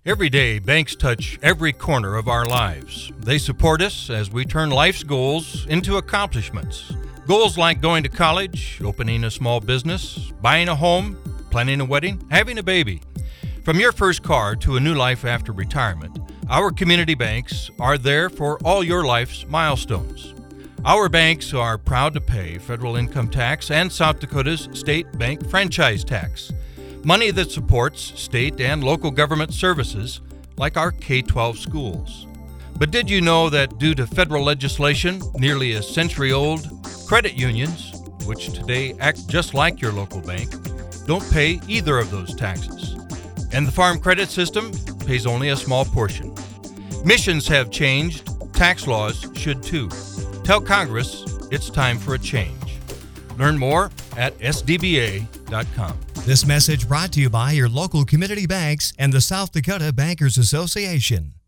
Every day, banks touch every corner of our lives. They support us as we turn life's goals into accomplishments. Goals like going to college, opening a small business, buying a home, planning a wedding, having a baby. From your first car to a new life after retirement, our community banks are there for all your life's milestones. Our banks are proud to pay federal income tax and South Dakota's state bank franchise tax, money that supports state and local government services like our K-12 schools. But did you know that due to federal legislation nearly a century old, credit unions, which today act just like your local bank, don't pay either of those taxes? And the Farm Credit System pays only a small portion. Missions have changed, tax laws should too. Tell Congress it's time for a change. Learn more at sdba.com. This message brought to you by your local community banks and the South Dakota Bankers Association.